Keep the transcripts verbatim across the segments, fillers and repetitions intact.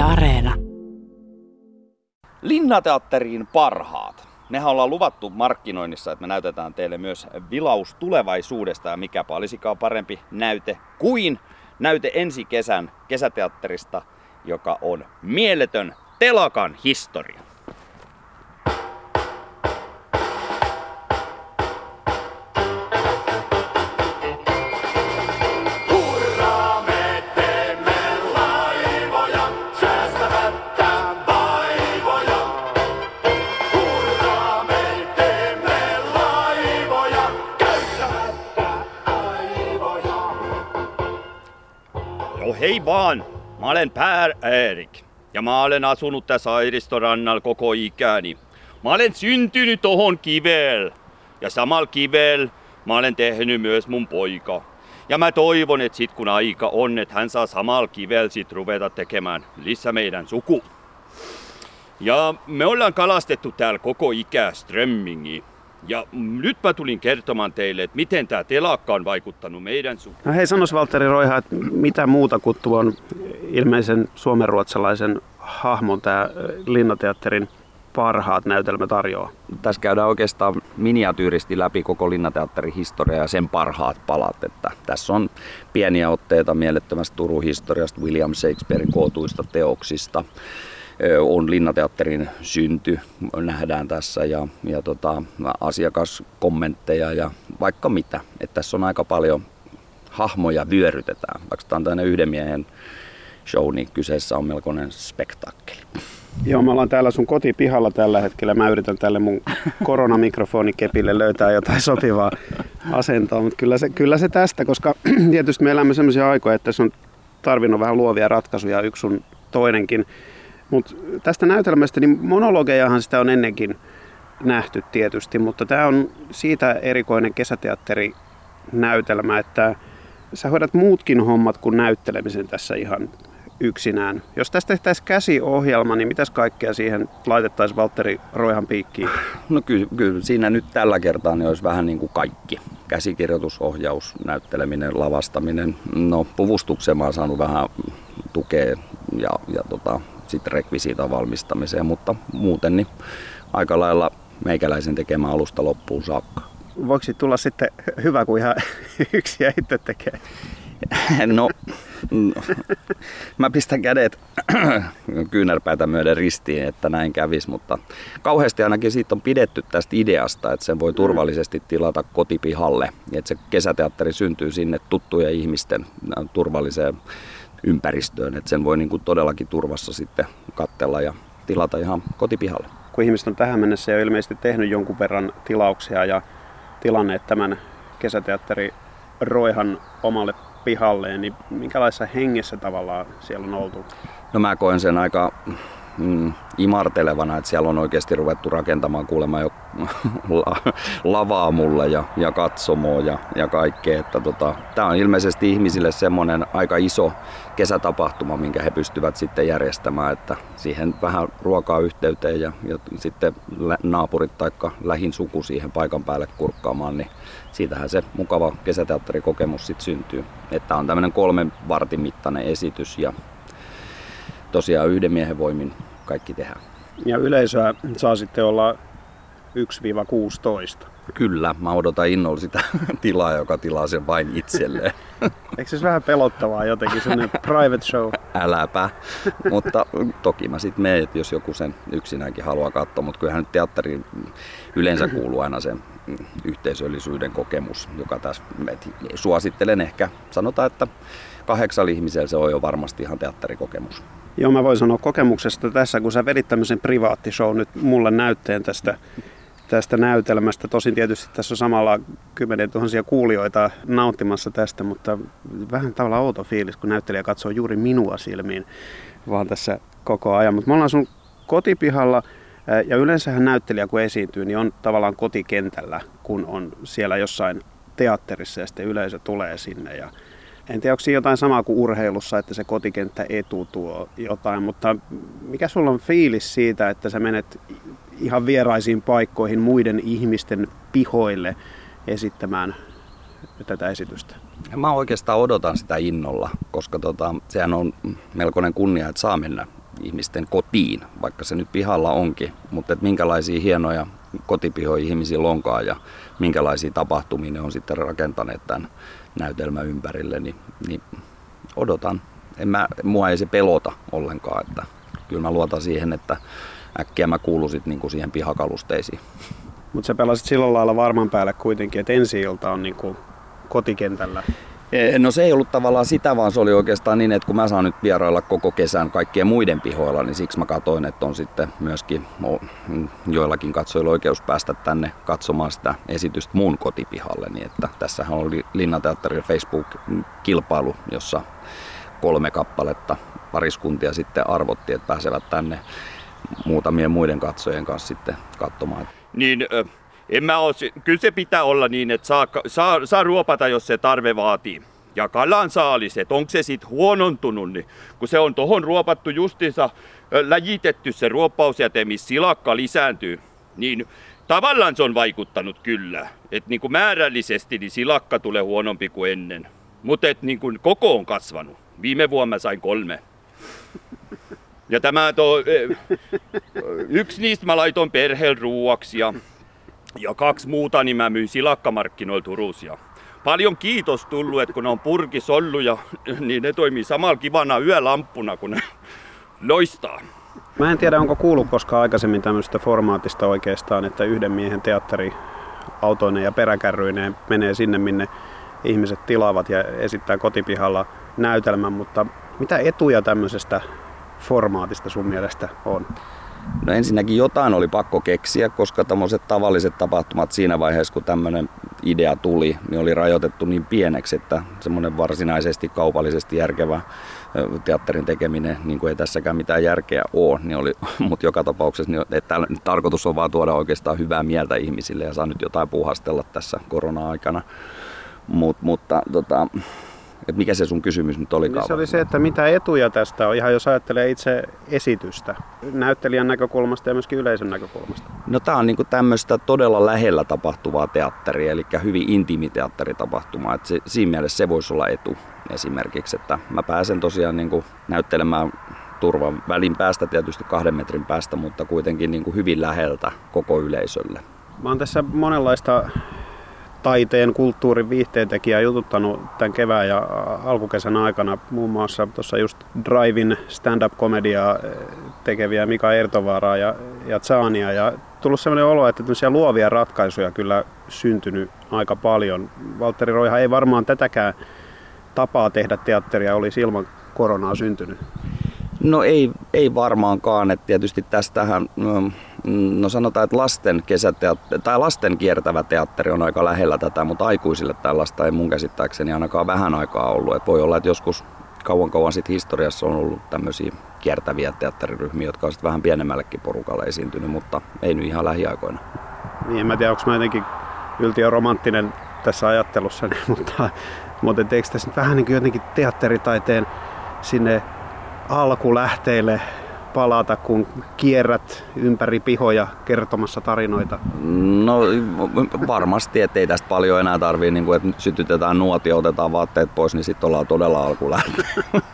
Areena. Linnateatteriin parhaat. Mehän ollaan luvattu markkinoinnissa, että me näytetään teille myös vilaus tulevaisuudesta ja mikäpä olisikaan parempi näyte kuin näyte ensi kesän kesäteatterista, joka on mieletön telakan historia. Hei vaan, mä olen Pär Erik ja mä olen asunut tässä Airistorannalla koko ikäni. Mä olen syntynyt tohon kivellä ja samalla kivellä mä olen tehnyt myös mun poika. Ja mä toivon, että sit kun aika on, että hän saa samalla kivellä sit ruveta tekemään lisää meidän suku. Ja me ollaan kalastettu täällä koko ikää strömmingiä. Ja nyt mä tulin kertomaan teille, että miten tää telakka on vaikuttanut meidän sukuun. No hei, sanois Valtteri Roiha, että mitä muuta kuin tuon ilmeisen suomenruotsalaisen hahmon tää Linnateatterin parhaat näytelmä tarjoaa? Tässä käydään oikeastaan miniatyyristi läpi koko Linnateatterin historia ja sen parhaat palat. Että tässä on pieniä otteita mielettömästä Turun historiasta, William Shakespearen kootuista teoksista. On Linnateatterin synty, nähdään tässä, ja, ja tota, asiakaskommentteja ja vaikka mitä. Et tässä on aika paljon hahmoja vyörytetään. Vaikka tämä on tämmöinen yhden miehen show, niin kyseessä on melkoinen spektaakkeli. Joo, me ollaan täällä sun kotipihalla tällä hetkellä. Mä yritän tälle mun koronamikrofonikepille löytää jotain sopivaa asentoa, mutta kyllä se, kyllä se tästä, koska tietysti me elämme sellaisia aikoja, että tässä on tarvinnut vähän luovia ratkaisuja, yksi sun toinenkin. Mutta tästä näytelmästä, niin monologejahan sitä on ennenkin nähty tietysti, mutta tämä on siitä erikoinen kesäteatterinäytelmä, että sä hoidat muutkin hommat kuin näyttelemisen tässä ihan yksinään. Jos tästä tehtäisiin käsiohjelma, niin mitäs kaikkea siihen laitettaisiin Valtteri Roihan piikkiin? No kyllä, kyllä siinä nyt tällä kertaa niin olisi vähän niin kuin kaikki. Käsikirjoitus, ohjaus, näytteleminen, lavastaminen. No puvustukseen mä oon saanut vähän tukea ja, ja tota, sitten rekvisiitan valmistamiseen, mutta muuten niin aika lailla meikäläisen tekemään alusta loppuun saakka. Voiko tulla sitten hyvä, kuin ihan yksi ja itse tekee? No, no, mä pistän kädet kyynärpäitä myöden ristiin, että näin kävisi, mutta kauheasti ainakin siitä on pidetty tästä ideasta, että sen voi turvallisesti tilata kotipihalle, että se kesäteatteri syntyy sinne tuttujen ihmisten turvalliseen ympäristöön, että sen voi niin kuin todellakin turvassa sitten katsella ja tilata ihan kotipihalle. Kun ihmiset on tähän mennessä jo ilmeisesti tehnyt jonkun verran tilauksia ja tilanneet tämän kesäteatteri Roihan omalle pihalleen, niin minkälaisessa hengessä tavallaan siellä on oltu? No mä koen sen aika mm, imartelevana, että siellä on oikeasti ruvettu rakentamaan kuulemma jo lavaa mulle ja, ja katsomoa ja, ja kaikkea. Että tota, tää on ilmeisesti ihmisille semmoinen aika iso kesätapahtuma, minkä he pystyvät sitten järjestämään, että siihen vähän ruokaa yhteyteen ja, ja sitten naapurit tai lähin suku siihen paikan päälle kurkkaamaan, niin siitähän se mukava kesäteatterikokemus sitten syntyy. Että on tämmöinen kolmen vartin mittainen esitys ja tosiaan yhden miehen voimin kaikki tehdään. Ja yleisöä saa sitten olla yksi kuusitoista. Kyllä, mä odotan innolla sitä tilaa, joka tilaa sen vain itselleen. Eikö se vähän pelottavaa jotenkin, sellainen private show? Äläpä, mutta toki mä sitten menen, jos joku sen yksinäänkin haluaa katsoa, mutta kyllähän nyt teatteriin yleensä kuuluu aina sen yhteisöllisyyden kokemus, joka tässä suosittelen ehkä. Sanotaan, että kahdeksalla ihmisellä se on jo varmasti ihan teatterikokemus. Joo, mä voin sanoa kokemuksesta tässä, kun sä vedit tämmöisen privaattishow nyt mulle näytteen tästä, tästä näytelmästä. Tosin tietysti tässä on samalla kymmenen tuhansia kuulijoita nauttimassa tästä, mutta vähän tavallaan outo fiilis, kun näyttelijä katsoo juuri minua silmiin vaan tässä koko ajan. Mutta me ollaan sun kotipihalla ja yleensähän näyttelijä kun esiintyy, niin on tavallaan kotikentällä, kun on siellä jossain teatterissa ja sitten yleisö tulee sinne. Ja en tiedä, onko siinä jotain samaa kuin urheilussa, että se kotikenttä etu tuo jotain, mutta mikä sulla on fiilis siitä, että sä menet ihan vieraisiin paikkoihin muiden ihmisten pihoille esittämään tätä esitystä? Mä oikeastaan odotan sitä innolla, koska tota, sehän on melkoinen kunnia, että saa mennä ihmisten kotiin, vaikka se nyt pihalla onkin, mutta että minkälaisia hienoja kotipihoja ihmisillä onkaan ja minkälaisia tapahtumia ne on sitten rakentaneet tämän näytelmän ympärille, niin, niin odotan. En mä, mua ei se pelota ollenkaan, että kyllä mä luotan siihen, että äkkiä mä kuulun sit niinku siihen pihakalusteisiin. Mutta sä pelasit sillä lailla varman päälle kuitenkin, että ensi-ilta on niinku kotikentällä. No se ei ollut tavallaan sitä, vaan se oli oikeastaan niin, että kun mä saan nyt vierailla koko kesän kaikkien muiden pihoilla, niin siksi mä katsoin, että on sitten myöskin joillakin katsojilla oikeus päästä tänne katsomaan sitä esitystä mun kotipihalle. Niin että tässähän oli Linnateatterin Facebook-kilpailu, jossa kolme kappaletta pariskuntia sitten arvotti, että pääsevät tänne muutamien muiden katsojien kanssa sitten katsomaan. Niin, äh, en mä oo, kyllä se pitää olla niin, että saa, saa, saa ruopata, jos se tarve vaatii. Ja kalan saalis, että onko se sitten huonontunut, niin kun se on tohon ruopattu justiinsa äh, läjitetty se ruoppausjäte, missä silakka lisääntyy, niin tavallaan se on vaikuttanut kyllä. Että niin kuin määrällisesti niin silakka tulee huonompi kuin ennen. Mutta niin kuin koko on kasvanut. Viime vuonna mä sain kolme. Ja tämä to, yksi niistä mä laitoin perheen ruuaksi ja, ja kaksi muuta niin mä myin silakkamarkkinoilla Turussa. Ja paljon kiitos tullut, että kun ne on purkis ollut ja niin ne toimii samalla kivana yölamppuna, kun ne loistaa. Mä en tiedä, onko kuullut koskaan aikaisemmin tämmöistä formaatista oikeastaan, että yhden miehen teatteri autoineen ja peräkärryineen menee sinne, minne ihmiset tilaavat ja esittää kotipihalla näytelmän, mutta mitä etuja tämmöisestä formaatista sun mielestä on? No ensinnäkin jotain oli pakko keksiä, koska tämmöiset tavalliset tapahtumat siinä vaiheessa, kun tämmöinen idea tuli, niin oli rajoitettu niin pieneksi, että semmoinen varsinaisesti kaupallisesti järkevä teatterin tekeminen, niin kuin ei tässäkään mitään järkeä ole, niin oli, mutta joka tapauksessa niin, että tarkoitus on vaan tuoda oikeastaan hyvää mieltä ihmisille ja saa nyt jotain puuhastella tässä korona-aikana. Mut, mutta tota, et mikä se sun kysymys nyt oli? Niin se oli se, että mitä etuja tästä on, ihan jos ajattelee itse esitystä, näyttelijän näkökulmasta ja myöskin yleisön näkökulmasta. No tää on niinku tämmöistä todella lähellä tapahtuvaa teatteria, eli hyvin intiimi teatteritapahtuma. Et se, siinä mielessä se voisi olla etu esimerkiksi, että mä pääsen tosiaan niinku näyttelemään turvan välin päästä, tietysti kahden metrin päästä, mutta kuitenkin niinku hyvin läheltä koko yleisölle. Mä oon tässä monenlaista taiteen, kulttuurin, viihteentekijää jututtanut tämän kevään ja alkukesän aikana. Muun muassa tuossa just Drive-in stand-up-komediaa tekeviä Mika Ertovaaraa ja, ja Zania. Ja tullut sellainen olo, että tämmöisiä luovia ratkaisuja kyllä syntynyt aika paljon. Valtteri Roihan ei varmaan tätäkään tapaa tehdä teatteria olisi ilman koronaa syntynyt. No ei, ei varmaankaan, että tietysti tästähän, no sanotaan, että lasten kesäteatteri, tai lasten kiertävä teatteri on aika lähellä tätä, mutta aikuisille tällaista ei mun käsittääkseni ainakaan vähän aikaa ollut. Et voi olla, että joskus kauan kauan sitten historiassa on ollut tämmöisiä kiertäviä teatteriryhmiä, jotka on sitten vähän pienemmällekin porukalle esiintynyt, mutta ei nyt ihan lähiaikoina. Niin, en mä tiedä, onko mä jotenkin yltiöromanttinen tässä ajattelussani, mutta, mutta eikö tässä nyt vähän niin kuin jotenkin teatteritaiteen sinne alkulähteille palata, kun kierrät ympäri pihoja kertomassa tarinoita? No varmasti, ettei tästä paljon enää tarvii, niin kuin, että sytytetään nuotio, otetaan vaatteet pois, niin sitten ollaan todella alkulähteillä.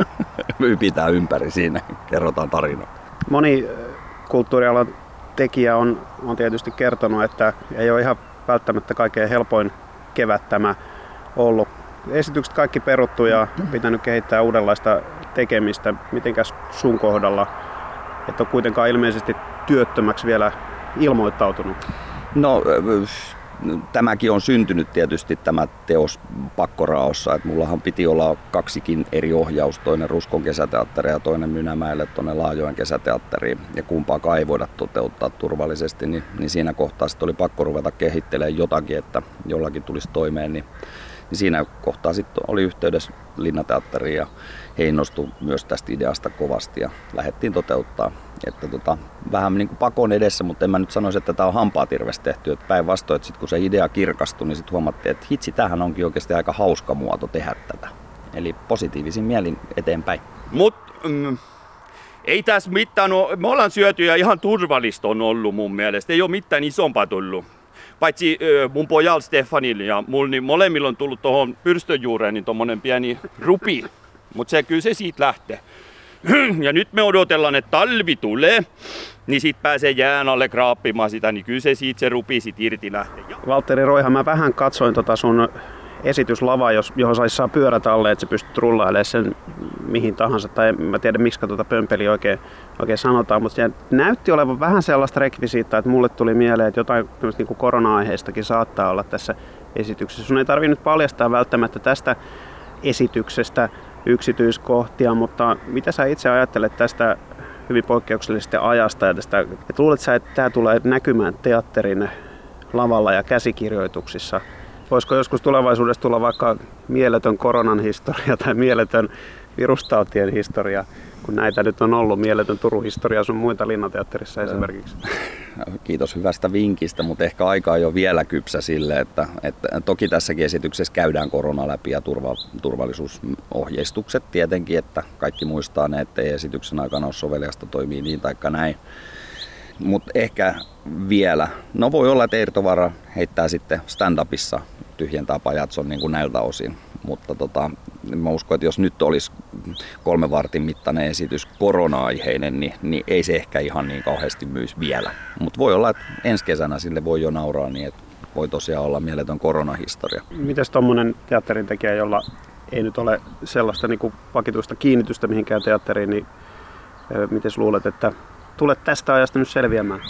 Ypitään ympäri siinä, kerrotaan tarinoita. Moni kulttuurialan tekijä on, on tietysti kertonut, että ei ole ihan välttämättä kaikkein helpoin kevät tämä ollut. Esitykset kaikki peruttu ja pitänyt kehittää uudenlaista tekemistä. Mitenkäs sun kohdalla? Et ole kuitenkaan ilmeisesti työttömäksi vielä ilmoittautunut. No tämäkin on syntynyt tietysti tämä teos pakkoraossa. Et mullahan piti olla kaksikin eri ohjaus, toinen Ruskon kesäteatteri ja toinen Mynämäelle tuonne Laajoen kesäteatteriin. Ja kumpaakaan ei voida toteuttaa turvallisesti, niin, niin siinä kohtaa sitten oli pakko ruveta kehittelemään jotakin, että jollakin tulisi toimeen. Niin siinä kohtaa sitten oli yhteydessä Linnateatteriin ja he innostui myös tästä ideasta kovasti ja lähdettiin toteuttaa. Että tota, vähän niin kuin pakon edessä, mutta en mä nyt sanoisi, että tämä on hampaatirves tehty. Päinvastoin, että sit kun se idea kirkastui, niin sitten huomattiin, että hitsi, tämähän onkin oikeasti aika hauska muoto tehdä tätä. Eli positiivisin mielin eteenpäin. Mut mm, ei tässä mitään ole, me ollaan syöty ja ihan turvallista on ollut mun mielestä. Ei ole mitään isompaa tullut. Paitsi mun pojalla Stefanilla ja mulla, niin molemmilla on tullut tuohon pyrstön juureen niin tommonen pieni rupi. Mutta se kyllä se siitä lähtee. Ja nyt me odotellaan, että talvi tulee, niin sit pääsee jään alle kraappimaan sitä, niin kyllä se siitä se rupi sit irti lähtee. Valtteri Roiha, mä vähän katsoin tota sun esityslavaa, johon saisi saa pyörät alle, että sä pystyt rullailemaan sen mihin tahansa. Tai en mä tiedä, miksi tuota pömpeliä oikein, oikein sanotaan, mutta se näytti olevan vähän sellaista rekvisiittaa, että mulle tuli mieleen, että jotain niin kuin korona-aiheistakin saattaa olla tässä esityksessä. Sun ei tarvitse nyt paljastaa välttämättä tästä esityksestä yksityiskohtia, mutta mitä sä itse ajattelet tästä hyvin poikkeuksellisesta ajasta ja tästä, että luulet sä, että tämä tulee näkymään teatterin lavalla ja käsikirjoituksissa? Voisiko joskus tulevaisuudessa tulla vaikka mieletön koronan historia tai mieletön virustautien historia, kun näitä nyt on ollut, mieletön Turun historia sun muita Linnateatterissa esimerkiksi? Kiitos hyvästä vinkistä, mutta ehkä aika on jo vielä kypsä sille, että, että toki tässäkin esityksessä käydään korona läpi ja turva, turvallisuusohjeistukset tietenkin, että kaikki muistaa ne, ettei esityksen aikana ole soveliasta toimii niin taikka näin. Mutta ehkä vielä, no voi olla, että Eirtovara heittää sitten stand-upissa tyhjentää pajatson niin kuin näiltä osin. Mutta tota, mä uskon, että jos nyt olisi kolmen vartin mittainen esitys korona-aiheinen, niin, niin ei se ehkä ihan niin kauheasti myisi vielä. Mutta voi olla, että ensi kesänä sille voi jo nauraa niin, että voi tosiaan olla mieletön koronahistoria. Mites tommonen teatterintekijä, jolla ei nyt ole sellaista niin kuin vakituista kiinnitystä mihinkään teatteriin, niin miten luulet, että tulet tästä ajasta nyt selviämään?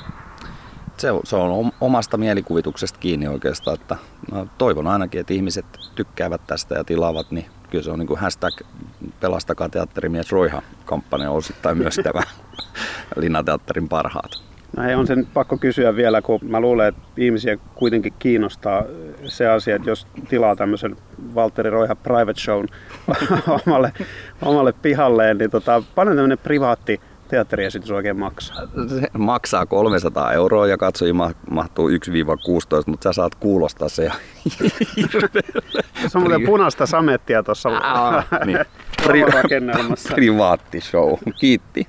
Se, se on omasta mielikuvituksesta kiinni oikeastaan, että toivon ainakin, että ihmiset tykkäävät tästä ja tilaavat, niin kyllä se on niin kuin hashtag pelastakaa teatterimies Roiha-kampanja osittain myös tämä Linnateatterin parhaat. No ei, on sen pakko kysyä vielä, kun mä luulen, että ihmisiä kuitenkin kiinnostaa se asia, että jos tilaa tämmöisen Valtteri Roiha private shown omalle, omalle pihalleen, niin tota, paljon tämmöinen privaatti teatteriesitys oikein maksaa? Se maksaa kolmesataa euroa ja katsojia mahtuu yksi kuusitoista, mutta sä saat kuulostaa se ja se on muuten punaista samettia tuossa niin. rakennelmassa. Privaattishow, kiitti.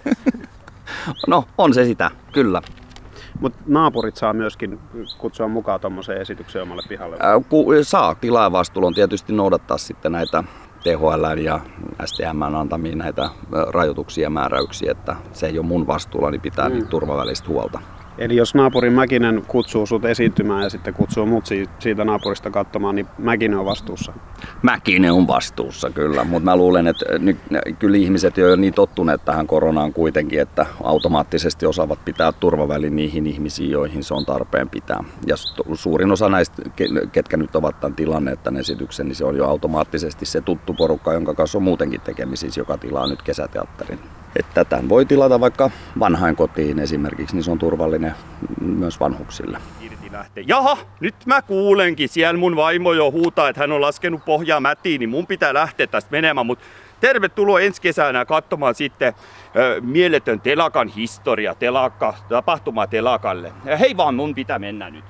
No on se sitä, kyllä. Mutta naapurit saa myöskin kutsua mukaan tuommoiseen esitykseen omalle pihalle? Ää, ku, saa, tilaajavastuulla on tietysti noudattaa sitten näitä T H L ja S T M:n antamia näitä rajoituksia ja määräyksiä, että se ei ole mun vastuulla, niin pitää mm. niitä turvavälistä huolta. Eli jos naapurin Mäkinen kutsuu sut esiintymään ja sitten kutsuu mut siitä naapurista katsomaan, niin Mäkinen on vastuussa? Mäkinen on vastuussa kyllä, mutta mä luulen, että nyt, kyllä ihmiset jo niin tottuneet tähän koronaan kuitenkin, että automaattisesti osaavat pitää turvavälin niihin ihmisiin, joihin se on tarpeen pitää. Ja suurin osa näistä, ketkä nyt ovat tämän tilanneet tämän esityksen, niin se on jo automaattisesti se tuttu porukka, jonka kanssa on muutenkin tekemisissä, joka tilaa nyt kesäteatterin. Että tämän voi tilata vaikka vanhainkotiin esimerkiksi, niin se on turvallinen myös vanhuksille. Jaha, nyt mä kuulenkin. Siellä mun vaimo jo huutaa, että hän on laskenut pohjaa mätiin, niin mun pitää lähteä tästä menemään. Mutta tervetuloa ensi kesänä katsomaan sitten ö, mieletön telakan historia, telakka, tapahtuma telakalle. Ja hei vaan, mun pitää mennä nyt.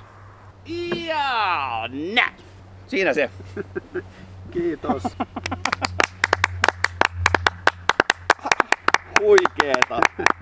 Ja näin. Siinä se. Kiitos. Huikeeta.